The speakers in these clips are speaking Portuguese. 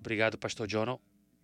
Obrigado, pastor John.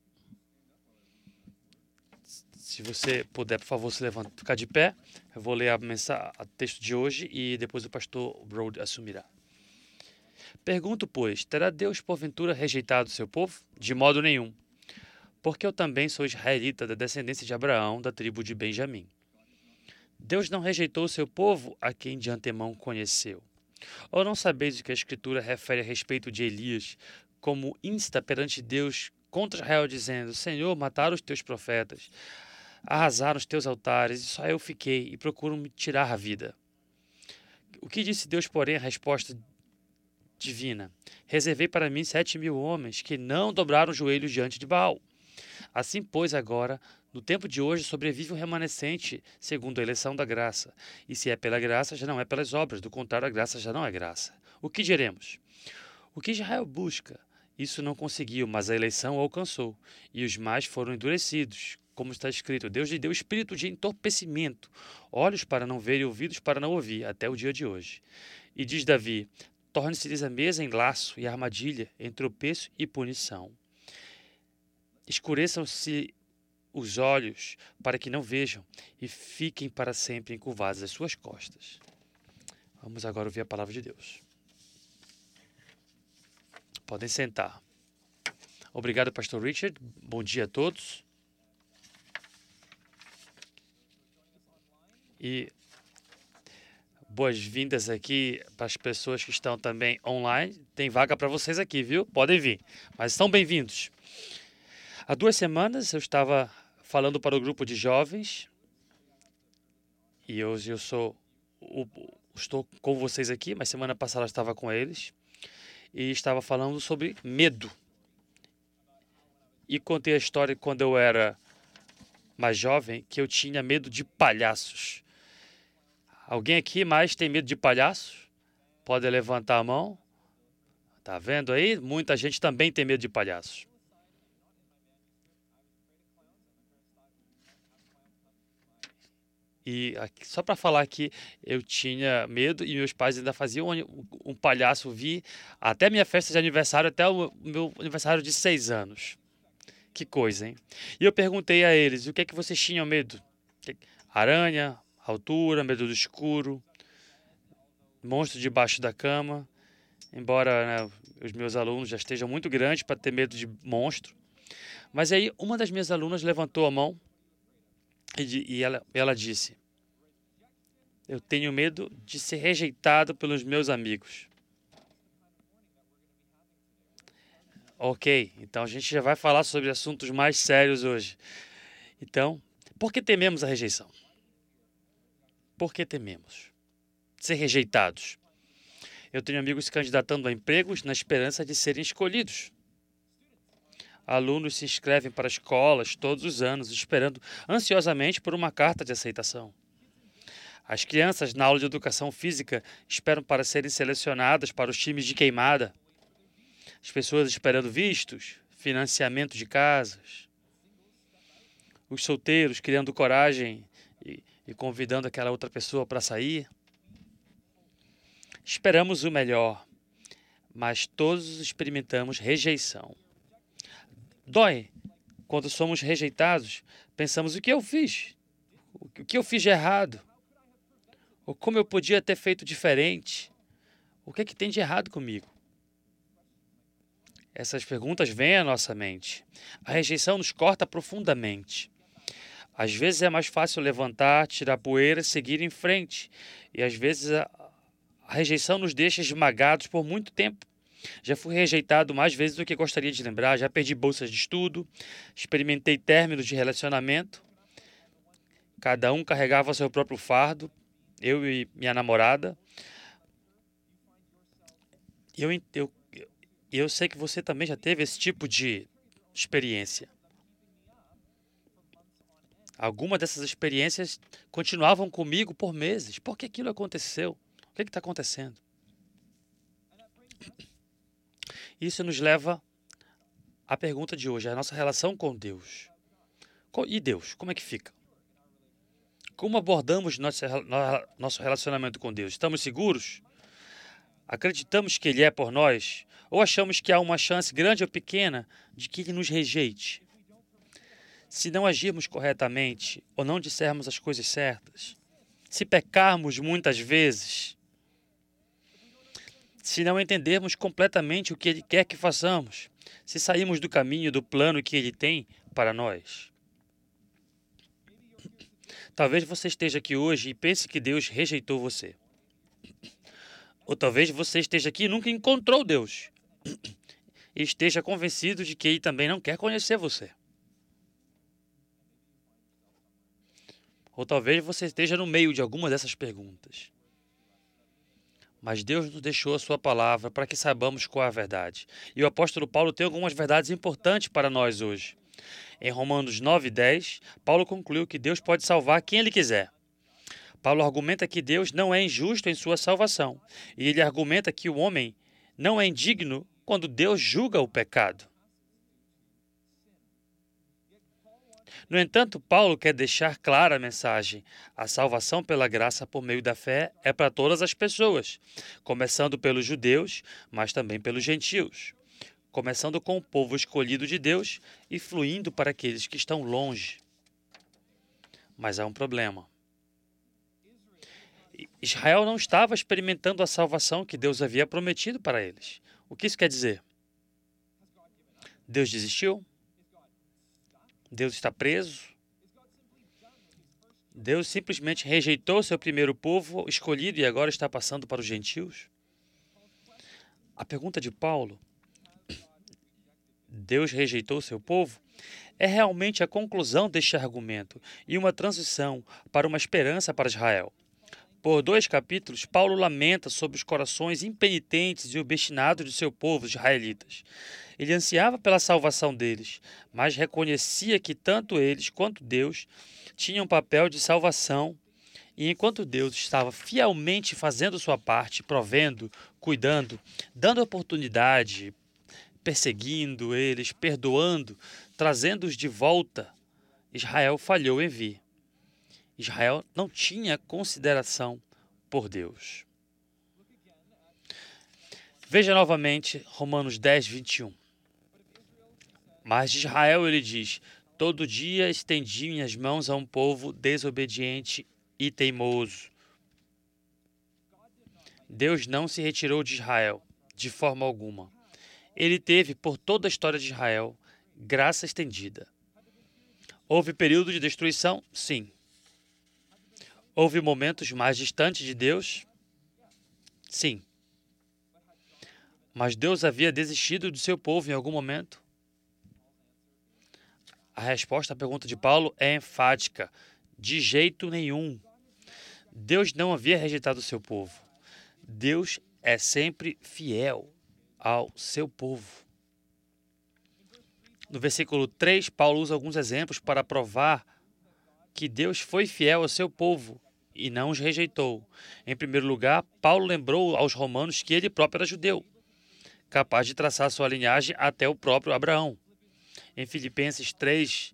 Se você puder, por favor, se levantar, ficar de pé. Eu vou ler o texto de hoje e depois o pastor Broad assumirá. Pergunto, pois, terá Deus porventura rejeitado seu povo? De modo nenhum. Porque eu também sou israelita da descendência de Abraão, da tribo de Benjamim. Deus não rejeitou seu povo a quem de antemão conheceu. Ou não sabeis o que a Escritura refere a respeito de Elias, como insta perante Deus contra Israel, dizendo: Senhor, mataram os teus profetas, arrasaram os teus altares, e só eu fiquei, e procuram me tirar a vida. O que disse Deus, porém, a resposta divina? Reservei para mim 7.000 homens que não dobraram os joelhos diante de Baal. Assim, pois, agora, no tempo de hoje, sobrevive um remanescente segundo a eleição da graça. E se é pela graça, já não é pelas obras. Do contrário, a graça já não é graça. O que diremos? O que Israel busca? Isso não conseguiu, mas a eleição o alcançou. E os mais foram endurecidos. Como está escrito, Deus lhe deu espírito de entorpecimento, olhos para não ver e ouvidos para não ouvir, até o dia de hoje. E diz Davi, torne-se-lhes a mesa em laço e armadilha, em tropeço e punição. Escureçam-se os olhos para que não vejam e fiquem para sempre encurvadas as suas costas. Vamos agora ouvir a palavra de Deus. Podem sentar. Obrigado, pastor Richard. Bom dia a todos. E boas-vindas aqui para as pessoas que estão também online. Tem vaga para vocês aqui, viu? Podem vir, mas estão bem-vindos. Há 2 semanas eu estava falando para o grupo de jovens e hoje estou com vocês aqui, mas semana passada eu estava com eles e estava falando sobre medo. E contei a história quando eu era mais jovem, que eu tinha medo de palhaços. Alguém aqui mais tem medo de palhaços? Pode levantar a mão. Tá vendo aí? Muita gente também tem medo de palhaços. E aqui, só para falar que eu tinha medo e meus pais ainda faziam um palhaço vir até minha festa de aniversário, até o meu aniversário de 6 anos. Que coisa, hein? E eu perguntei a eles, o que é que vocês tinham medo? Aranha, altura, medo do escuro, monstro debaixo da cama. Embora, né, os meus alunos já estejam muito grandes para ter medo de monstro. Mas aí uma das minhas alunas levantou a mão e ela disse, eu tenho medo de ser rejeitado pelos meus amigos. Ok, então a gente já vai falar sobre assuntos mais sérios hoje. Então, por que tememos a rejeição? Por que tememos ser rejeitados? Eu tenho amigos se candidatando a empregos na esperança de serem escolhidos. Alunos se inscrevem para escolas todos os anos, esperando ansiosamente por uma carta de aceitação. As crianças na aula de educação física esperam para serem selecionadas para os times de queimada. As pessoas esperando vistos, financiamento de casas. Os solteiros criando coragem e convidando aquela outra pessoa para sair. Esperamos o melhor, mas todos experimentamos rejeição. Dói. Quando somos rejeitados, pensamos, o que eu fiz? O que eu fiz de errado? Ou como eu podia ter feito diferente? O que é que tem de errado comigo? Essas perguntas vêm à nossa mente. A rejeição nos corta profundamente. Às vezes é mais fácil levantar, tirar poeira e seguir em frente. E às vezes a rejeição nos deixa esmagados por muito tempo. Já fui rejeitado mais vezes do que gostaria de lembrar, já perdi bolsas de estudo, experimentei términos de relacionamento. Cada um carregava seu próprio fardo, eu e minha namorada. Eu sei que você também já teve esse tipo de experiência. Algumas dessas experiências continuavam comigo por meses. Por que aquilo aconteceu? O que está acontecendo? Isso nos leva à pergunta de hoje, a nossa relação com Deus. E Deus, como é que fica? Como abordamos nosso relacionamento com Deus? Estamos seguros? Acreditamos que Ele é por nós? Ou achamos que há uma chance grande ou pequena de que Ele nos rejeite? Se não agirmos corretamente ou não dissermos as coisas certas, se pecarmos muitas vezes, se não entendermos completamente o que Ele quer que façamos, se sairmos do caminho do plano que Ele tem para nós. Talvez você esteja aqui hoje e pense que Deus rejeitou você. Ou talvez você esteja aqui e nunca encontrou Deus e esteja convencido de que Ele também não quer conhecer você. Ou talvez você esteja no meio de alguma dessas perguntas. Mas Deus nos deixou a sua palavra para que saibamos qual é a verdade. E o apóstolo Paulo tem algumas verdades importantes para nós hoje. Em Romanos 9:10, Paulo concluiu que Deus pode salvar quem Ele quiser. Paulo argumenta que Deus não é injusto em sua salvação. E ele argumenta que o homem não é indigno quando Deus julga o pecado. No entanto, Paulo quer deixar clara a mensagem. A salvação pela graça por meio da fé é para todas as pessoas, começando pelos judeus, mas também pelos gentios. Começando com o povo escolhido de Deus e fluindo para aqueles que estão longe. Mas há um problema. Israel não estava experimentando a salvação que Deus havia prometido para eles. O que isso quer dizer? Deus desistiu? Deus está preso? Deus simplesmente rejeitou seu primeiro povo escolhido e agora está passando para os gentios? A pergunta de Paulo, Deus rejeitou seu povo, é realmente a conclusão deste argumento e uma transição para uma esperança para Israel. Por 2 capítulos, Paulo lamenta sobre os corações impenitentes e obstinados de seu povo, os israelitas. Ele ansiava pela salvação deles, mas reconhecia que tanto eles quanto Deus tinham um papel de salvação, e enquanto Deus estava fielmente fazendo sua parte, provendo, cuidando, dando oportunidade, perseguindo eles, perdoando, trazendo-os de volta, Israel falhou em vir. Israel não tinha consideração por Deus. Veja novamente Romanos 10:21. Mas de Israel ele diz: todo dia estendi minhas mãos a um povo desobediente e teimoso. Deus não se retirou de Israel, de forma alguma. Ele teve, por toda a história de Israel, graça estendida. Houve período de destruição? Sim. Houve momentos mais distantes de Deus? Sim. Mas Deus havia desistido do seu povo em algum momento? A resposta à pergunta de Paulo é enfática. De jeito nenhum. Deus não havia rejeitado o seu povo. Deus é sempre fiel ao seu povo. No versículo 3, Paulo usa alguns exemplos para provar que Deus foi fiel ao seu povo e não os rejeitou. Em primeiro lugar, Paulo lembrou aos romanos que ele próprio era judeu, capaz de traçar sua linhagem até o próprio Abraão. Em Filipenses 3,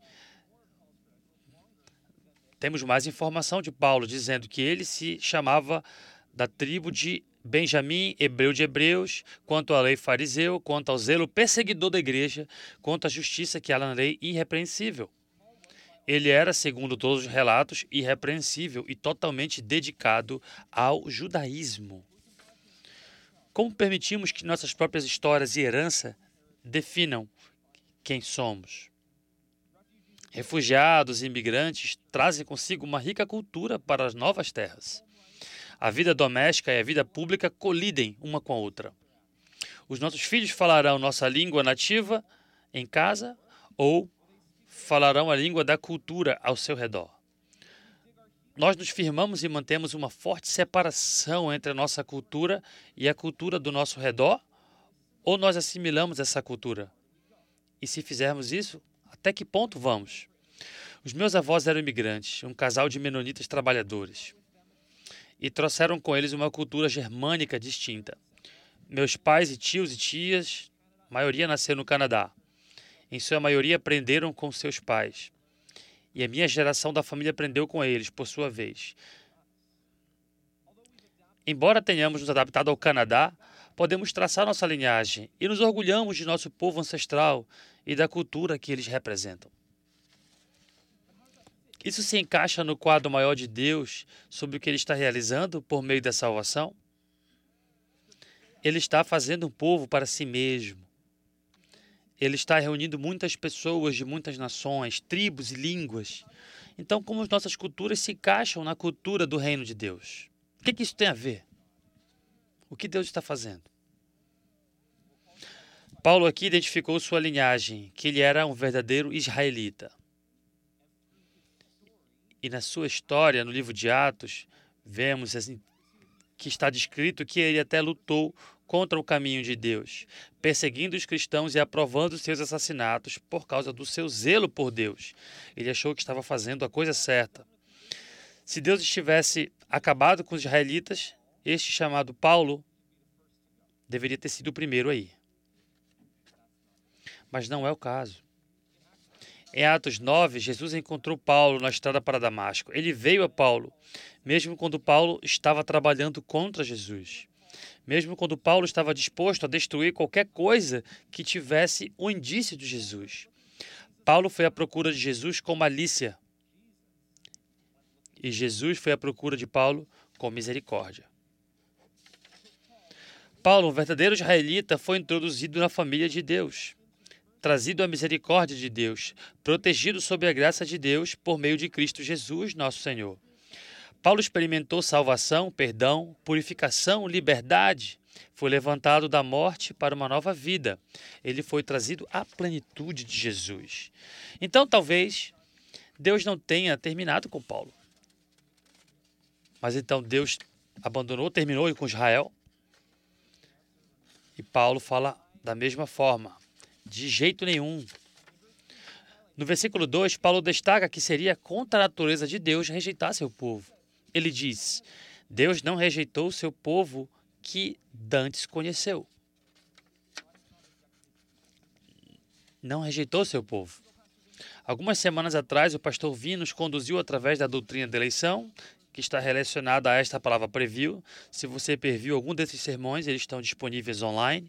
temos mais informação de Paulo, dizendo que ele se chamava da tribo de Benjamim, hebreu de hebreus, quanto à lei fariseu, quanto ao zelo perseguidor da igreja, quanto à justiça que há na lei irrepreensível. Ele era, segundo todos os relatos, irrepreensível e totalmente dedicado ao judaísmo. Como permitimos que nossas próprias histórias e herança definam quem somos? Refugiados e imigrantes trazem consigo uma rica cultura para as novas terras. A vida doméstica e a vida pública colidem uma com a outra. Os nossos filhos falarão nossa língua nativa em casa ou falarão a língua da cultura ao seu redor. Nós nos firmamos e mantemos uma forte separação entre a nossa cultura e a cultura do nosso redor, ou nós assimilamos essa cultura? E se fizermos isso, até que ponto vamos? Os meus avós eram imigrantes, um casal de menonitas trabalhadores, e trouxeram com eles uma cultura germânica distinta. Meus pais e tios e tias, a maioria nasceu no Canadá. Em sua maioria aprenderam com seus pais. E a minha geração da família aprendeu com eles, por sua vez. Embora tenhamos nos adaptado ao Canadá, podemos traçar nossa linhagem e nos orgulhamos de nosso povo ancestral e da cultura que eles representam. Isso se encaixa no quadro maior de Deus sobre o que Ele está realizando por meio da salvação? Ele está fazendo um povo para si mesmo. Ele está reunindo muitas pessoas de muitas nações, tribos e línguas. Então, como as nossas culturas se encaixam na cultura do reino de Deus? O que isso tem a ver? O que Deus está fazendo? Paulo aqui identificou sua linhagem, que ele era um verdadeiro israelita. E na sua história, no livro de Atos, vemos assim, que está descrito que ele até lutou contra o caminho de Deus, perseguindo os cristãos e aprovando seus assassinatos por causa do seu zelo por Deus. Ele achou que estava fazendo a coisa certa. Se Deus estivesse acabado com os israelitas, este chamado Paulo deveria ter sido o primeiro aí. Mas não é o caso. Em Atos 9, Jesus encontrou Paulo na estrada para Damasco. Ele veio a Paulo, mesmo quando Paulo estava trabalhando contra Jesus. Mesmo quando Paulo estava disposto a destruir qualquer coisa que tivesse um indício de Jesus. Paulo foi à procura de Jesus com malícia. E Jesus foi à procura de Paulo com misericórdia. Paulo, um verdadeiro israelita, foi introduzido na família de Deus, trazido à misericórdia de Deus, protegido sob a graça de Deus por meio de Cristo Jesus, nosso Senhor. Paulo experimentou salvação, perdão, purificação, liberdade. Foi levantado da morte para uma nova vida. Ele foi trazido à plenitude de Jesus. Então, talvez, Deus não tenha terminado com Paulo. Mas então Deus terminou com Israel. E Paulo fala da mesma forma. De jeito nenhum. No versículo 2, Paulo destaca que seria contra a natureza de Deus rejeitar seu povo. Ele diz: Deus não rejeitou seu povo que dantes conheceu. Não rejeitou seu povo. Algumas semanas atrás, o pastor Vini nos conduziu através da doutrina da eleição, que está relacionada a esta palavra preview. Se você previu algum desses sermões, eles estão disponíveis online.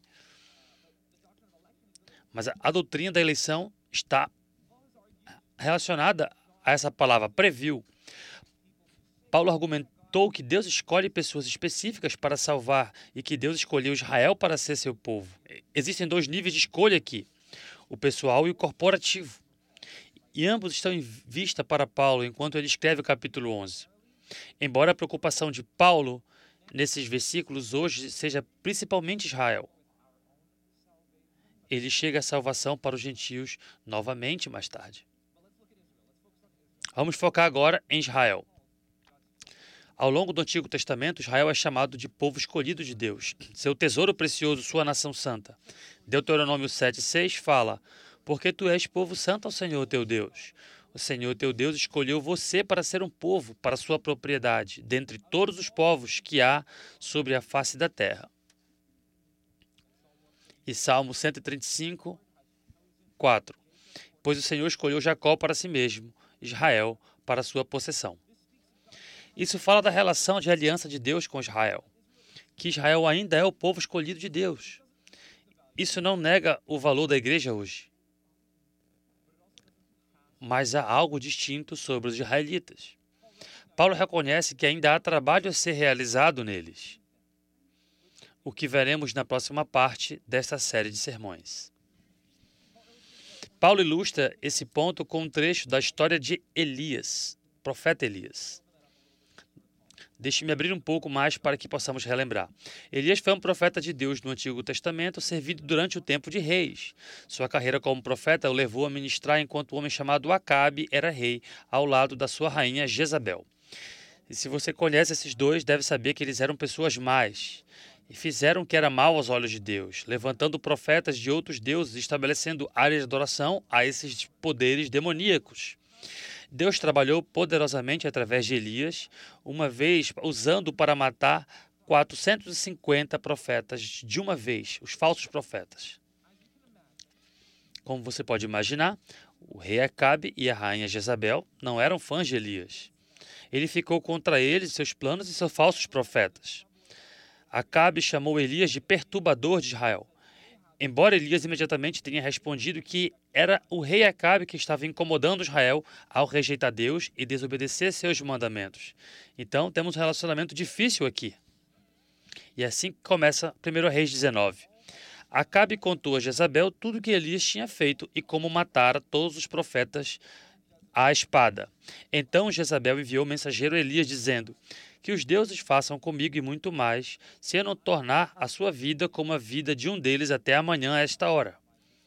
Mas a doutrina da eleição está relacionada a essa palavra preview. Paulo argumentou que Deus escolhe pessoas específicas para salvar e que Deus escolheu Israel para ser seu povo. Existem dois níveis de escolha aqui, o pessoal e o corporativo. E ambos estão em vista para Paulo enquanto ele escreve o capítulo 11. Embora a preocupação de Paulo nesses versículos hoje seja principalmente Israel, ele chega à salvação para os gentios novamente mais tarde. Vamos focar agora em Israel. Ao longo do Antigo Testamento, Israel é chamado de povo escolhido de Deus, seu tesouro precioso, sua nação santa. Deuteronômio 7,6 fala: Porque tu és povo santo ao Senhor teu Deus. O Senhor teu Deus escolheu você para ser um povo, para sua propriedade, dentre todos os povos que há sobre a face da terra. E Salmo 135, 4. Pois o Senhor escolheu Jacó para si mesmo, Israel para sua possessão. Isso fala da relação de aliança de Deus com Israel, que Israel ainda é o povo escolhido de Deus. Isso não nega o valor da igreja hoje. Mas há algo distinto sobre os israelitas. Paulo reconhece que ainda há trabalho a ser realizado neles, o que veremos na próxima parte desta série de sermões. Paulo ilustra esse ponto com um trecho da história de Elias, profeta Elias. Deixe-me abrir um pouco mais para que possamos relembrar. Elias foi um profeta de Deus no Antigo Testamento, servido durante o tempo de reis. Sua carreira como profeta o levou a ministrar enquanto o homem chamado Acabe era rei, ao lado da sua rainha Jezabel. E se você conhece esses dois, deve saber que eles eram pessoas más e fizeram o que era mal aos olhos de Deus, levantando profetas de outros deuses, estabelecendo áreas de adoração a esses poderes demoníacos. Deus trabalhou poderosamente através de Elias, uma vez usando para matar 450 profetas de uma vez, os falsos profetas. Como você pode imaginar, o rei Acabe e a rainha Jezabel não eram fãs de Elias. Ele ficou contra eles, seus planos e seus falsos profetas. Acabe chamou Elias de perturbador de Israel. Embora Elias imediatamente tenha respondido que era o rei Acabe que estava incomodando Israel ao rejeitar Deus e desobedecer seus mandamentos. Então, temos um relacionamento difícil aqui. E assim começa 1 Reis 19. Acabe contou a Jezabel tudo o que Elias tinha feito e como matara todos os profetas à espada. Então Jezabel enviou mensageiro a Elias dizendo: que os deuses façam comigo e muito mais, se eu não tornar a sua vida como a vida de um deles até amanhã a esta hora.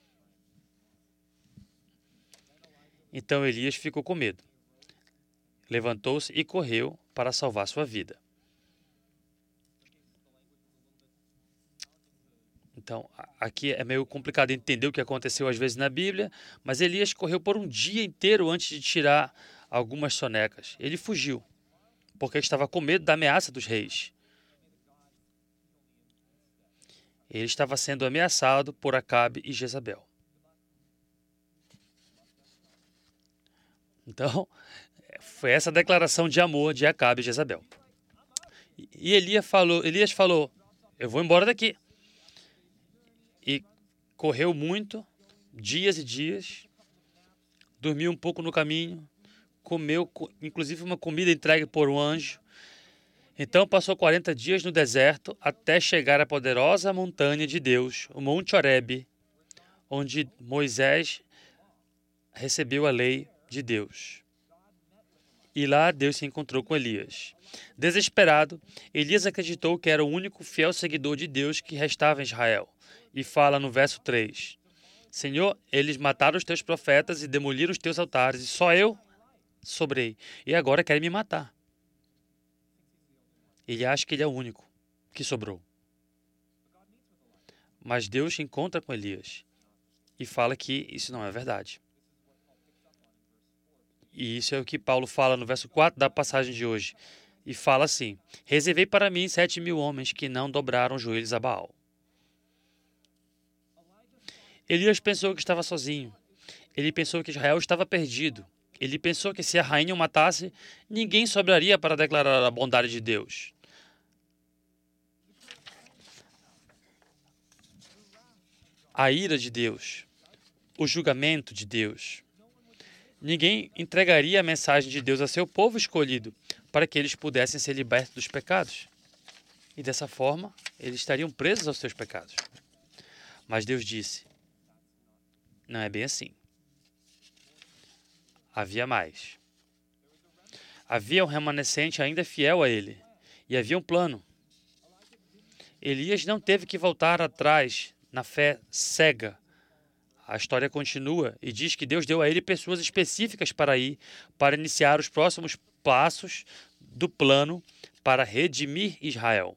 Então Elias ficou com medo. Levantou-se e correu para salvar sua vida. Então, aqui é meio complicado entender o que aconteceu às vezes na Bíblia, mas Elias correu por um dia inteiro antes de tirar algumas sonecas. Ele fugiu, porque estava com medo da ameaça dos reis. Ele estava sendo ameaçado por Acabe e Jezabel. Então, foi essa declaração de amor de Acabe e Jezabel. E Elias falou, eu vou embora daqui. E correu muito, dias e dias, dormiu um pouco no caminho, comeu inclusive uma comida entregue por um anjo. Então passou 40 dias no deserto até chegar à poderosa montanha de Deus, o Monte Horebe, onde Moisés recebeu a lei de Deus. E lá Deus se encontrou com Elias. Desesperado, Elias acreditou que era o único fiel seguidor de Deus que restava em Israel. E fala no verso 3: Senhor, eles mataram os teus profetas e demoliram os teus altares, e só eu sobrei. E agora querem me matar. Ele acha que ele é o único que sobrou. Mas Deus se encontra com Elias e fala que isso não é verdade. E isso é o que Paulo fala no verso 4 da passagem de hoje. E fala assim: reservei para mim 7.000 homens que não dobraram os joelhos a Baal. Elias pensou que estava sozinho. Ele pensou que Israel estava perdido. Ele pensou que se a rainha o matasse, ninguém sobraria para declarar a bondade de Deus. A ira de Deus, o julgamento de Deus. Ninguém entregaria a mensagem de Deus a seu povo escolhido para que eles pudessem ser libertos dos pecados. E dessa forma, eles estariam presos aos seus pecados. Mas Deus disse: não é bem assim. Havia mais. Havia um remanescente ainda fiel a ele. E havia um plano. Elias não teve que voltar atrás na fé cega. A história continua e diz que Deus deu a ele pessoas específicas para ir, para iniciar os próximos passos do plano para redimir Israel.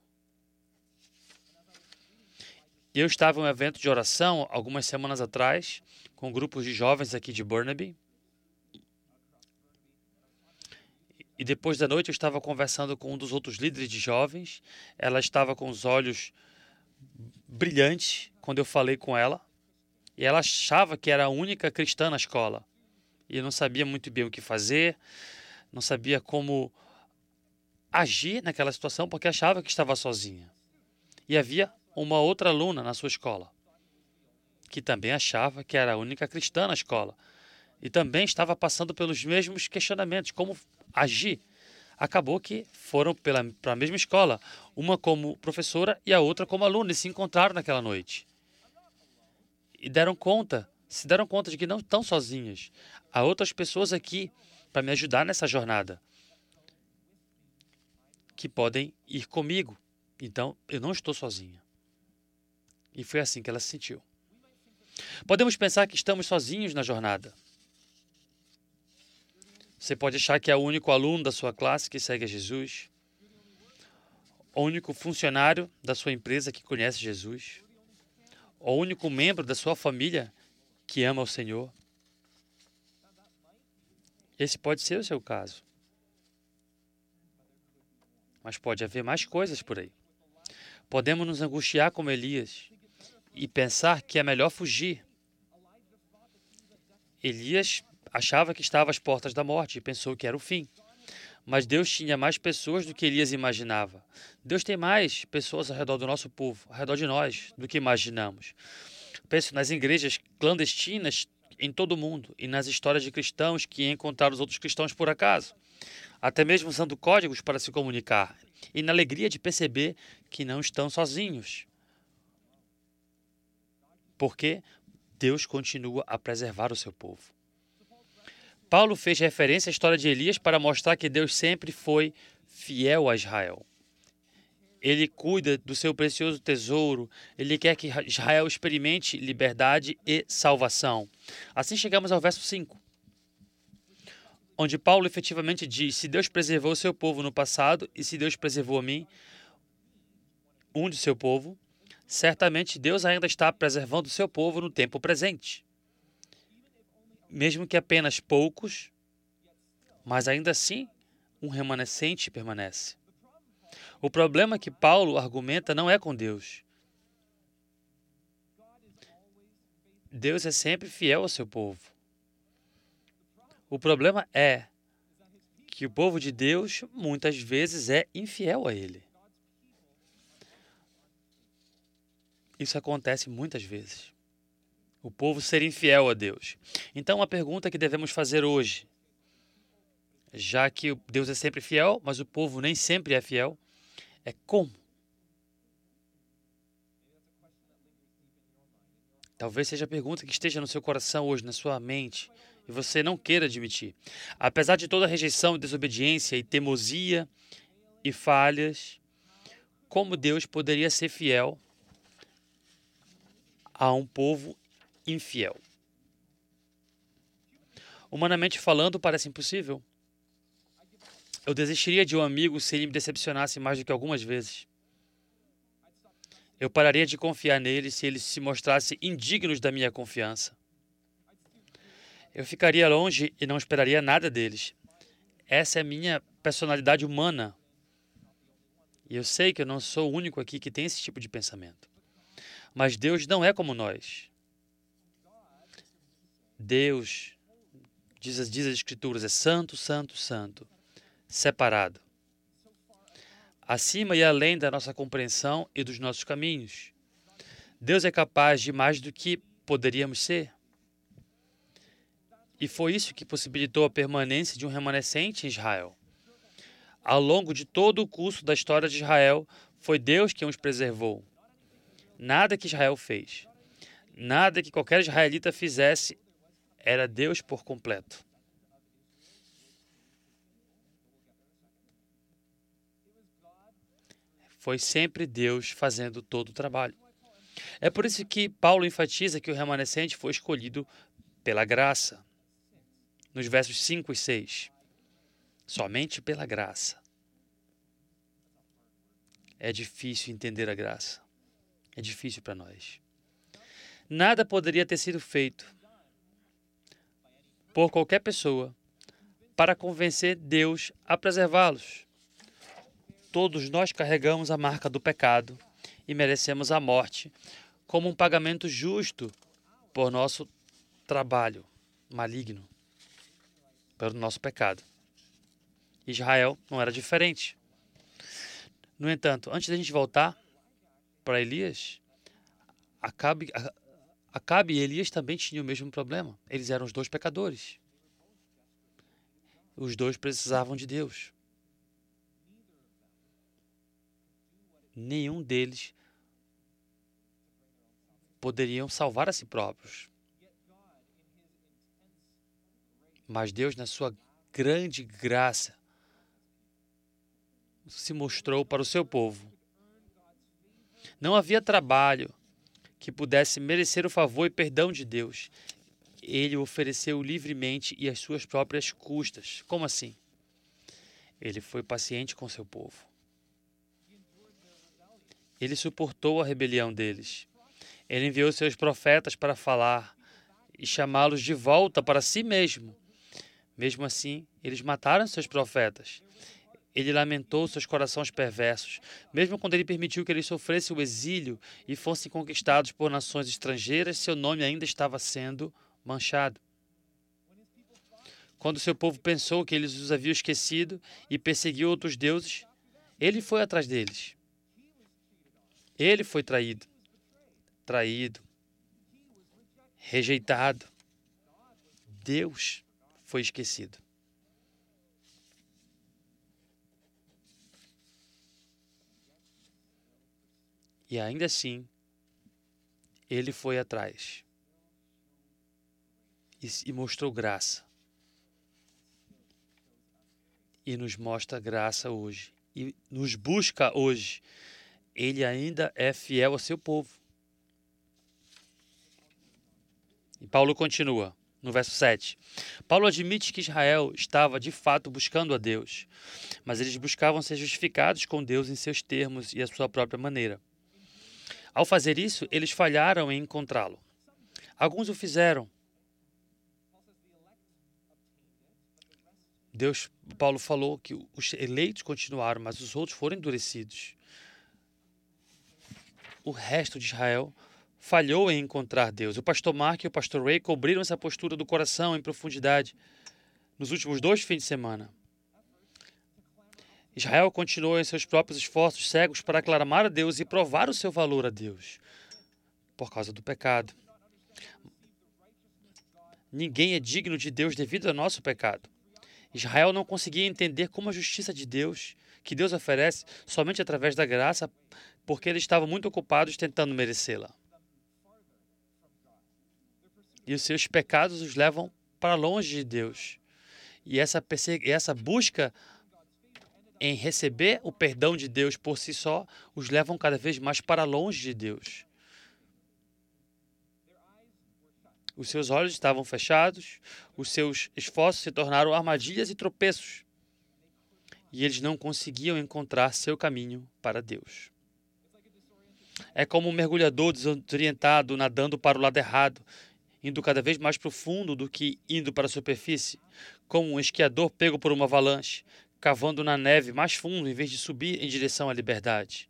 Eu estava em um evento de oração algumas semanas atrás, com grupos de jovens aqui de Burnaby. E depois da noite eu estava conversando com um dos outros líderes de jovens. Ela estava com os olhos brilhantes quando eu falei com ela. E ela achava que era a única cristã na escola. E eu não sabia muito bem o que fazer, não sabia como agir naquela situação, porque achava que estava sozinha. E havia uma outra aluna na sua escola, que também achava que era a única cristã na escola. E também estava passando pelos mesmos questionamentos, como agir. Acabou que foram para a mesma escola, uma como professora e a outra como aluna, e se encontraram naquela noite. E se deram conta de que não estão sozinhas. Há outras pessoas aqui para me ajudar nessa jornada, que podem ir comigo. Então, eu não estou sozinha. E foi assim que ela se sentiu. Podemos pensar que estamos sozinhos na jornada. Você pode achar que é o único aluno da sua classe que segue a Jesus, o único funcionário da sua empresa que conhece Jesus, o único membro da sua família que ama o Senhor. Esse pode ser o seu caso. Mas pode haver mais coisas por aí. Podemos nos angustiar como Elias e pensar que é melhor fugir. Elias achava que estava às portas da morte e pensou que era o fim. Mas Deus tinha mais pessoas do que Elias imaginava. Deus tem mais pessoas ao redor do nosso povo, ao redor de nós, do que imaginamos. Penso nas igrejas clandestinas em todo o mundo e nas histórias de cristãos que encontraram os outros cristãos por acaso, até mesmo usando códigos para se comunicar, e na alegria de perceber que não estão sozinhos. Porque Deus continua a preservar o seu povo. Paulo fez referência à história de Elias para mostrar que Deus sempre foi fiel a Israel. Ele cuida do seu precioso tesouro, ele quer que Israel experimente liberdade e salvação. Assim chegamos ao verso 5, onde Paulo efetivamente diz: se Deus preservou o seu povo no passado e se Deus preservou a mim, um de seu povo, certamente Deus ainda está preservando o seu povo no tempo presente. Mesmo que apenas poucos, mas ainda assim um remanescente permanece. O problema que Paulo argumenta não é com Deus. Deus é sempre fiel ao seu povo. O problema é que o povo de Deus muitas vezes é infiel a Ele. Isso acontece muitas vezes. O povo ser infiel a Deus. Então, a pergunta que devemos fazer hoje, já que Deus é sempre fiel, mas o povo nem sempre é fiel, é como? Talvez seja a pergunta que esteja no seu coração hoje, na sua mente, e você não queira admitir. Apesar de toda rejeição, desobediência e teimosia e falhas, como Deus poderia ser fiel a um povo infiel? Humanamente falando, parece impossível. Eu desistiria de um amigo se ele me decepcionasse mais do que algumas vezes. Eu pararia de confiar neles se eles se mostrassem indignos da minha confiança. Eu ficaria longe e não esperaria nada deles. Essa é a minha personalidade humana. E eu sei que eu não sou o único aqui que tem esse tipo de pensamento. Mas Deus não é como nós. Deus, diz as Escrituras, é santo, santo, santo, separado, acima e além da nossa compreensão e dos nossos caminhos. Deus é capaz de mais do que poderíamos ser. E foi isso que possibilitou a permanência de um remanescente em Israel. Ao longo de todo o curso da história de Israel, foi Deus quem os preservou. Nada que Israel fez, nada que qualquer israelita fizesse, era Deus por completo. Foi sempre Deus fazendo todo o trabalho. É por isso que Paulo enfatiza que o remanescente foi escolhido pela graça. Nos versos 5 e 6. Somente pela graça. É difícil entender a graça. É difícil para nós. Nada poderia ter sido feito por qualquer pessoa para convencer Deus a preservá-los. Todos nós carregamos a marca do pecado e merecemos a morte como um pagamento justo por nosso trabalho maligno, pelo nosso pecado. Israel não era diferente. No entanto, antes da gente voltar para Elias, Acabe e Elias também tinham o mesmo problema. Eles eram os dois pecadores. Os dois precisavam de Deus. Nenhum deles poderiam salvar a si próprios. Mas Deus, na sua grande graça, se mostrou para o seu povo. Não havia trabalho que pudesse merecer o favor e perdão de Deus. Ele o ofereceu livremente e às suas próprias custas. Como assim? Ele foi paciente com seu povo. Ele suportou a rebelião deles. Ele enviou seus profetas para falar e chamá-los de volta para si mesmo. Mesmo assim, eles mataram seus profetas. Ele lamentou seus corações perversos, mesmo quando ele permitiu que eles sofressem o exílio e fossem conquistados por nações estrangeiras, seu nome ainda estava sendo manchado. quando seu povo pensou que eles os haviam esquecido e perseguiu outros deuses, ele foi atrás deles. Ele foi traído, rejeitado. Deus foi esquecido. E ainda assim, ele foi atrás e mostrou graça. E nos mostra graça hoje. E nos busca hoje. Ele ainda é fiel ao seu povo. E Paulo continua, no verso 7. Paulo admite que Israel estava de fato buscando a Deus, mas eles buscavam ser justificados com Deus em seus termos e à sua própria maneira. Ao fazer isso, eles falharam em encontrá-lo. Alguns o fizeram. Paulo falou que os eleitos continuaram, mas os outros foram endurecidos. O resto de Israel falhou em encontrar Deus. O pastor Mark e o pastor Ray cobriram essa postura do coração em profundidade nos últimos 2 fins de semana. Israel continuou em seus próprios esforços cegos para aclamar a Deus e provar o seu valor a Deus por causa do pecado. Ninguém é digno de Deus devido ao nosso pecado. Israel não conseguia entender como a justiça de Deus, que Deus oferece somente através da graça, porque eles estavam muito ocupados tentando merecê-la. E os seus pecados os levam para longe de Deus. E essa busca em receber o perdão de Deus por si só os levam cada vez mais para longe de Deus. Os seus olhos estavam fechados, os seus esforços se tornaram armadilhas e tropeços. E eles não conseguiam encontrar seu caminho para Deus. É como um mergulhador desorientado nadando para o lado errado, indo cada vez mais profundo do que indo para a superfície, como um esquiador pego por uma avalanche, cavando na neve mais fundo em vez de subir em direção à liberdade.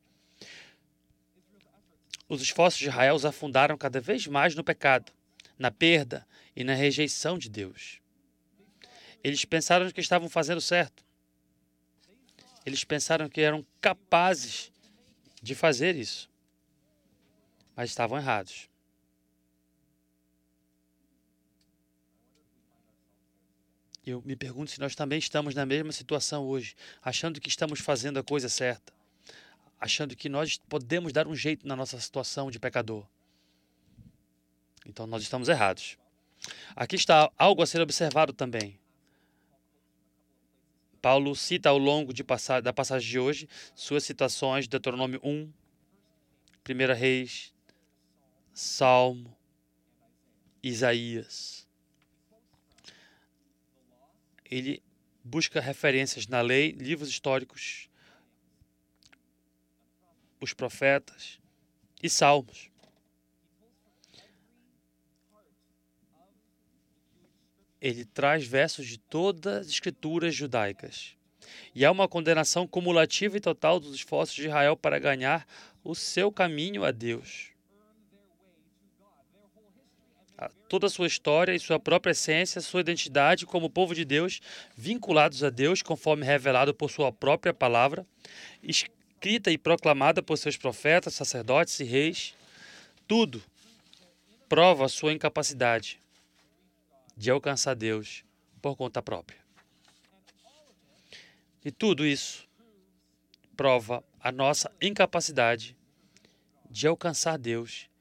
Os esforços de Israel os afundaram cada vez mais no pecado, na perda e na rejeição de Deus. Eles pensaram que estavam fazendo certo. Eles pensaram que eram capazes de fazer isso, mas estavam errados. Eu me pergunto se nós também estamos na mesma situação hoje, achando que estamos fazendo a coisa certa, achando que nós podemos dar um jeito na nossa situação de pecador. Então nós estamos errados. Aqui está algo a ser observado também. Paulo cita ao longo da passagem de hoje suas citações de Deuteronômio 1, 1 Reis, Salmo, Isaías. Ele busca referências na lei, livros históricos, os profetas e salmos. Ele traz versos de todas as escrituras judaicas. E há uma condenação cumulativa e total dos esforços de Israel para ganhar o seu caminho a Deus. Toda a sua história e sua própria essência, sua identidade como povo de Deus, vinculados a Deus, conforme revelado por sua própria palavra, escrita e proclamada por seus profetas, sacerdotes e reis, tudo prova a sua incapacidade de alcançar Deus por conta própria. E tudo isso prova a nossa incapacidade de alcançar Deus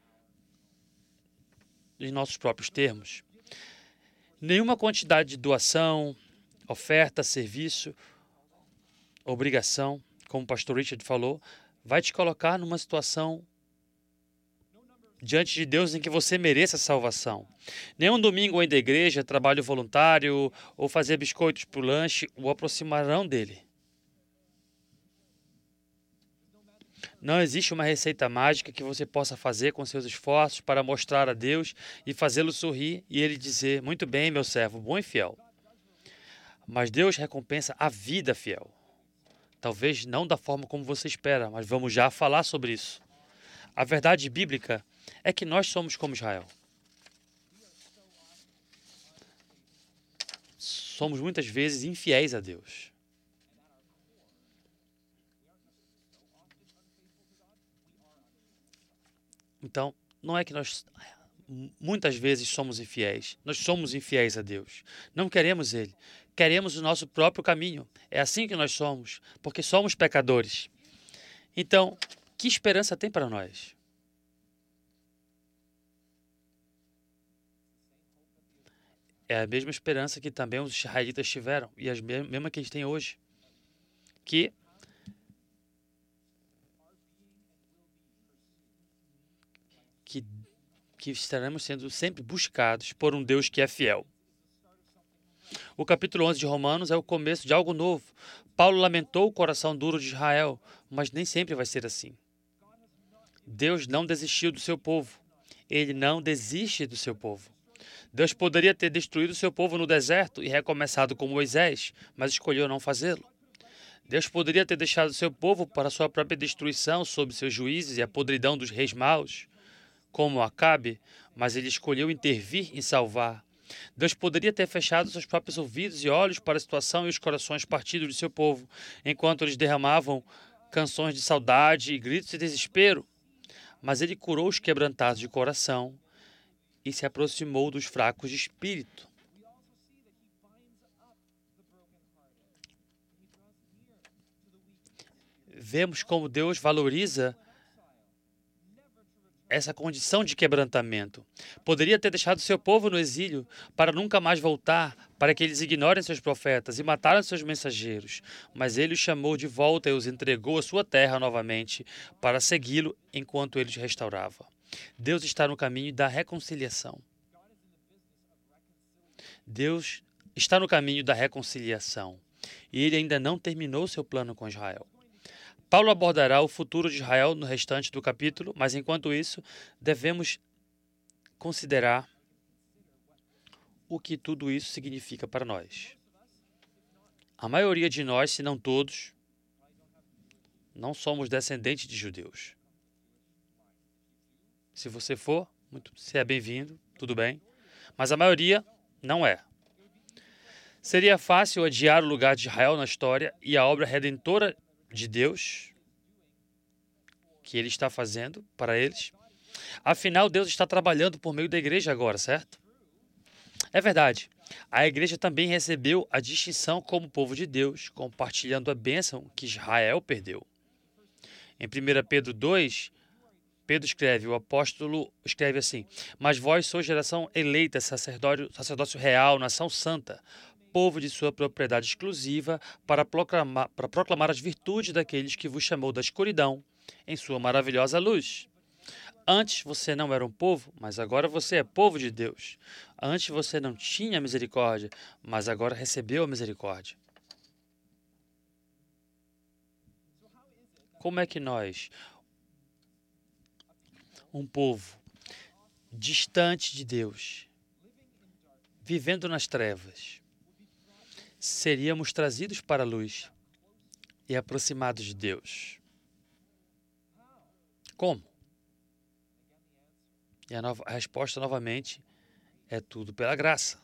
em nossos próprios termos. Nenhuma quantidade de doação, oferta, serviço, obrigação, como o pastor Richard falou, vai te colocar numa situação diante de Deus em que você mereça salvação. Nenhum domingo ainda da igreja, trabalho voluntário ou fazer biscoitos para o lanche o aproximarão dele. Não existe uma receita mágica que você possa fazer com seus esforços para mostrar a Deus e fazê-lo sorrir e ele dizer, muito bem, meu servo, bom e fiel. Mas Deus recompensa a vida fiel. Talvez não da forma como você espera, mas vamos já falar sobre isso. A verdade bíblica é que nós somos como Israel. somos muitas vezes infiéis a Deus. Então, não é que nós muitas vezes somos infiéis. Nós somos infiéis a Deus. Não queremos Ele. Queremos o nosso próprio caminho. É assim que nós somos, porque somos pecadores. Então, que esperança tem para nós? É a mesma esperança que também os israelitas tiveram e a mesma que eles têm hoje. Que que, que estaremos sendo sempre buscados por um Deus que é fiel. O capítulo 11 de Romanos é o começo de algo novo. Paulo lamentou o coração duro de Israel, mas nem sempre vai ser assim. Deus não desistiu do seu povo. Ele não desiste do seu povo. Deus poderia ter destruído o seu povo no deserto e recomeçado com Moisés, mas escolheu não fazê-lo. Deus poderia ter deixado o seu povo para sua própria destruição sob seus juízes e a podridão dos reis maus, como Acabe, mas ele escolheu intervir e salvar. Deus poderia ter fechado seus próprios ouvidos e olhos para a situação e os corações partidos de seu povo, enquanto eles derramavam canções de saudade e gritos de desespero. Mas ele curou os quebrantados de coração e se aproximou dos fracos de espírito. Vemos como Deus valoriza essa condição de quebrantamento. Poderia ter deixado seu povo no exílio para nunca mais voltar, para que eles ignorem seus profetas e mataram seus mensageiros. Mas ele os chamou de volta e os entregou à sua terra novamente para segui-lo enquanto ele os restaurava. Deus está no caminho da reconciliação. Deus está no caminho da reconciliação. E ele ainda não terminou seu plano com Israel. Paulo abordará o futuro de Israel no restante do capítulo, mas enquanto isso, devemos considerar o que tudo isso significa para nós. A maioria de nós, se não todos, não somos descendentes de judeus. Se você for, você é bem-vindo, tudo bem, mas a maioria não é. Seria fácil adiar o lugar de Israel na história e a obra redentora de Deus que ele está fazendo para eles. Afinal, Deus está trabalhando por meio da igreja agora, certo? É verdade. A igreja também recebeu a distinção como povo de Deus, compartilhando a bênção que Israel perdeu. Em 1 Pedro 2, o apóstolo escreve assim: Mas vós sois geração eleita, sacerdócio real, nação santa, povo de sua propriedade exclusiva, para proclamar as virtudes daqueles que vos chamou da escuridão em sua maravilhosa luz. Antes você não era um povo, mas agora você é povo de Deus. Antes você não tinha misericórdia, mas agora recebeu a misericórdia. Como é que nós, um povo distante de Deus, vivendo nas trevas, seríamos trazidos para a luz e aproximados de Deus? Como? E a resposta, novamente, é tudo pela graça.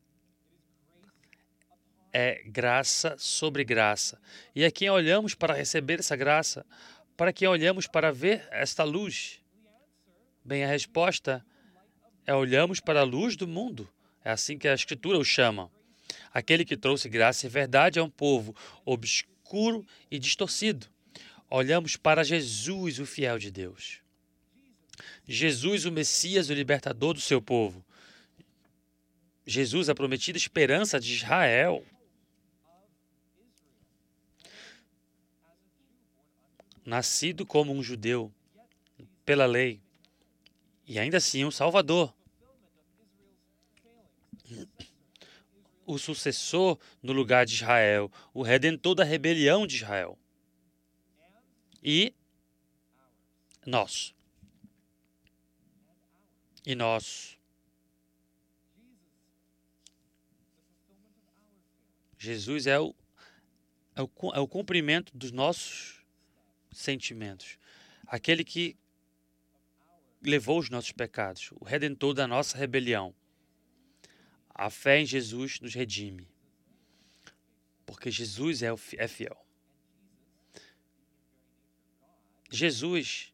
É graça sobre graça. E a quem olhamos para receber essa graça? Para quem olhamos para ver esta luz? Bem, a resposta é olhamos para a luz do mundo. É assim que a Escritura o chama. Aquele que trouxe graça e verdade a um povo obscuro e distorcido. Olhamos para Jesus, o fiel de Deus. Jesus, o Messias, o libertador do seu povo. Jesus, a prometida esperança de Israel. Nascido como um judeu, pela lei, e ainda assim um Salvador. O sucessor no lugar de Israel, o redentor da rebelião de Israel. E nós. E nós. Jesus é o cumprimento dos nossos sentimentos. Aquele que levou os nossos pecados, o redentor da nossa rebelião. A fé em Jesus nos redime. porque Jesus é fiel. Jesus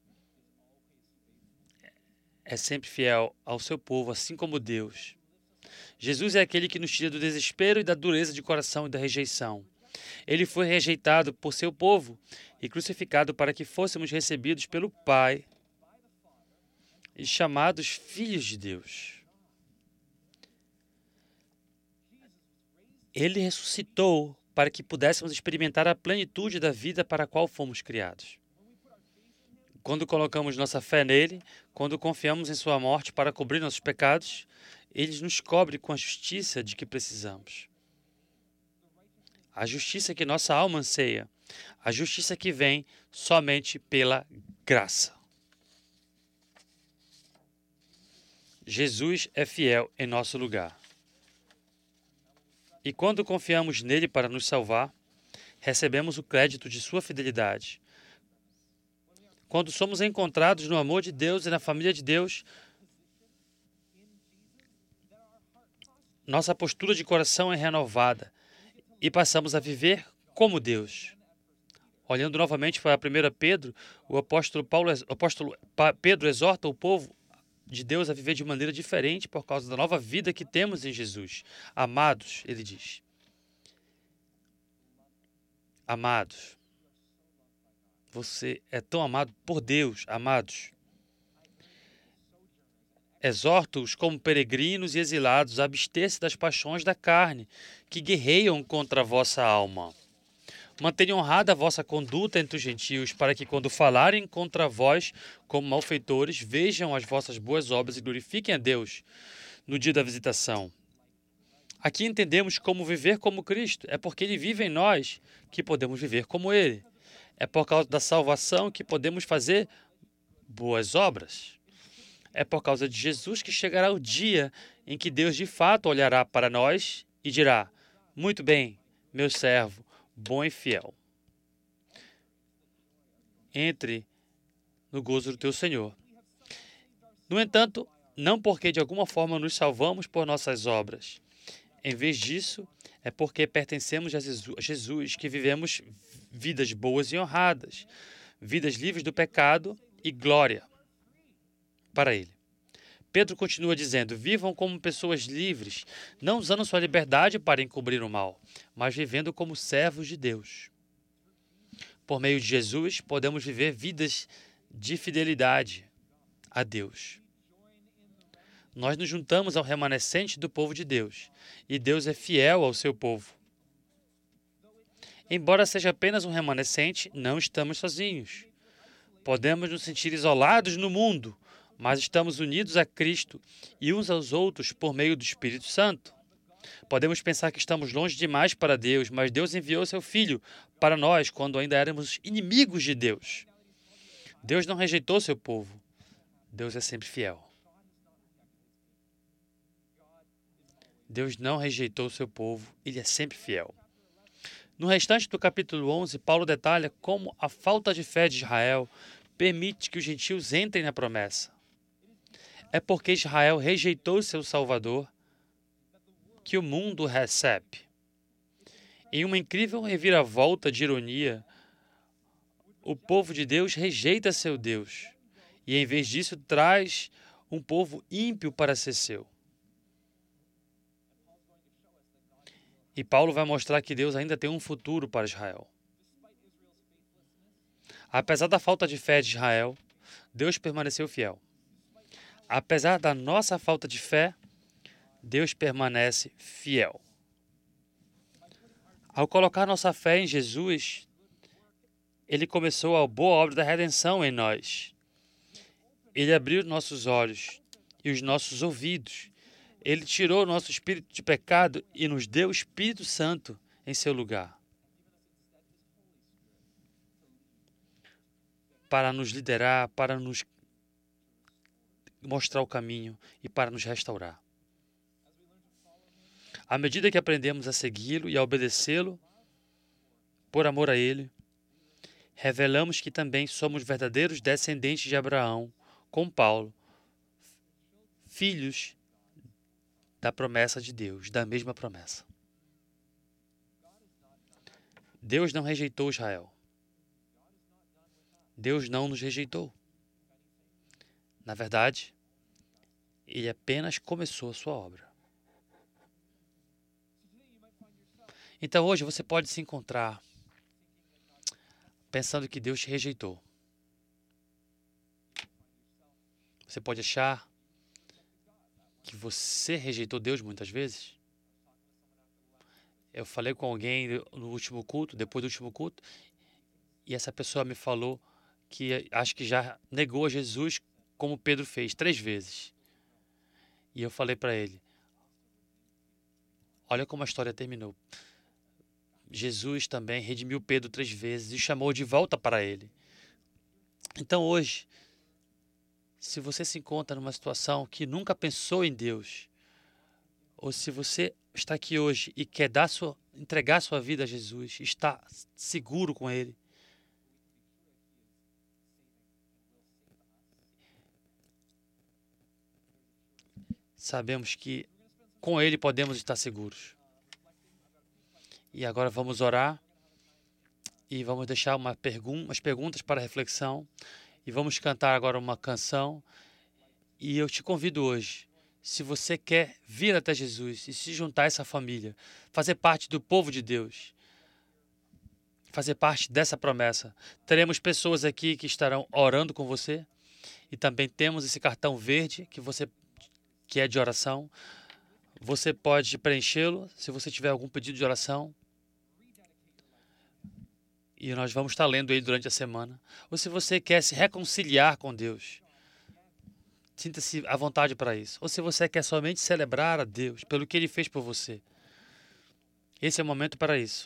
é sempre fiel ao seu povo, assim como Deus. Jesus é aquele que nos tira do desespero e da dureza de coração e da rejeição. Ele foi rejeitado por seu povo e crucificado para que fôssemos recebidos pelo Pai e chamados filhos de Deus. Ele ressuscitou para que pudéssemos experimentar a plenitude da vida para a qual fomos criados. Quando colocamos nossa fé nele, quando confiamos em sua morte para cobrir nossos pecados, ele nos cobre com a justiça de que precisamos. A justiça que nossa alma anseia, a justiça que vem somente pela graça. Jesus é fiel em nosso lugar. E quando confiamos nele para nos salvar, recebemos o crédito de sua fidelidade. Quando somos encontrados no amor de Deus e na família de Deus, nossa postura de coração é renovada e passamos a viver como Deus. Olhando novamente para 1 Pedro, o apóstolo Pedro exorta o povo de Deus a viver de maneira diferente por causa da nova vida que temos em Jesus. Amados, ele diz. Amados, você é tão amado por Deus, amados. Exorto-os como peregrinos e exilados a abster-se das paixões da carne, que guerreiam contra a vossa alma. Mantenham honrada a vossa conduta entre os gentios, para que, quando falarem contra vós como malfeitores, vejam as vossas boas obras e glorifiquem a Deus no dia da visitação. Aqui entendemos como viver como Cristo. É porque Ele vive em nós que podemos viver como Ele. É por causa da salvação que podemos fazer boas obras. É por causa de Jesus que chegará o dia em que Deus de fato olhará para nós e dirá: muito bem, meu servo, bom e fiel. Entre no gozo do teu Senhor. No entanto, não porque de alguma forma nos salvamos por nossas obras. Em vez disso, é porque pertencemos a Jesus que vivemos vidas boas e honradas, vidas livres do pecado e glória para Ele. Pedro continua dizendo: vivam como pessoas livres, não usando sua liberdade para encobrir o mal, mas vivendo como servos de Deus. Por meio de Jesus, podemos viver vidas de fidelidade a Deus. Nós nos juntamos ao remanescente do povo de Deus, e Deus é fiel ao seu povo. Embora seja apenas um remanescente, não estamos sozinhos. Podemos nos sentir isolados no mundo, mas estamos unidos a Cristo e uns aos outros por meio do Espírito Santo. Podemos pensar que estamos longe demais para Deus, mas Deus enviou seu Filho para nós quando ainda éramos inimigos de Deus. Deus não rejeitou seu povo. Deus é sempre fiel. Deus não rejeitou seu povo, ele é sempre fiel. No restante do capítulo 11, Paulo detalha como a falta de fé de Israel permite que os gentios entrem na promessa. É porque Israel rejeitou seu Salvador que o mundo recebe. Em uma incrível reviravolta de ironia, o povo de Deus rejeita seu Deus e, em vez disso, traz um povo ímpio para ser seu. E Paulo vai mostrar que Deus ainda tem um futuro para Israel. Apesar da falta de fé de Israel, Deus permaneceu fiel. Apesar da nossa falta de fé, Deus permanece fiel. Ao colocar nossa fé em Jesus, Ele começou a boa obra da redenção em nós. Ele abriu nossos olhos e os nossos ouvidos. Ele tirou o nosso espírito de pecado e nos deu o Espírito Santo em seu lugar, para nos liderar, para nos mostrar o caminho e para nos restaurar. À medida que aprendemos a segui-lo e a obedecê-lo, por amor a Ele, revelamos que também somos verdadeiros descendentes de Abraão, com Paulo, filhos da promessa de Deus, da mesma promessa. Deus não rejeitou Israel. Deus não nos rejeitou. Na verdade, Ele apenas começou a sua obra. Então hoje você pode se encontrar pensando que Deus te rejeitou. Você pode achar que você rejeitou Deus muitas vezes. Eu falei com alguém no último culto, depois do último culto, e essa pessoa me falou que acho que já negou a Jesus como Pedro fez 3 vezes. E eu falei para ele, olha como a história terminou. Jesus também redimiu Pedro 3 vezes e chamou de volta para ele. Então hoje, se você se encontra numa situação que nunca pensou em Deus, ou se você está aqui hoje e quer entregar sua vida a Jesus, está seguro com Ele, sabemos que com Ele podemos estar seguros. E agora vamos orar e vamos deixar umas perguntas para reflexão e vamos cantar agora uma canção. E eu te convido hoje, se você quer vir até Jesus e se juntar a essa família, fazer parte do povo de Deus, fazer parte dessa promessa, teremos pessoas aqui que estarão orando com você e também temos esse cartão verde que é de oração. Você pode preenchê-lo se você tiver algum pedido de oração. E nós vamos estar lendo ele durante a semana. Ou se você quer se reconciliar com Deus, sinta-se à vontade para isso. Ou se você quer somente celebrar a Deus pelo que Ele fez por você, esse é o momento para isso.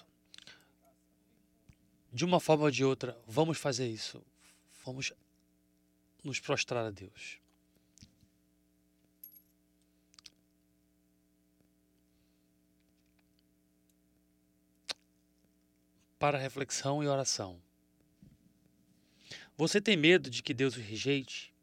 De uma forma ou de outra, vamos fazer isso. Vamos nos prostrar a Deus. Para reflexão e oração. Você tem medo de que Deus o rejeite?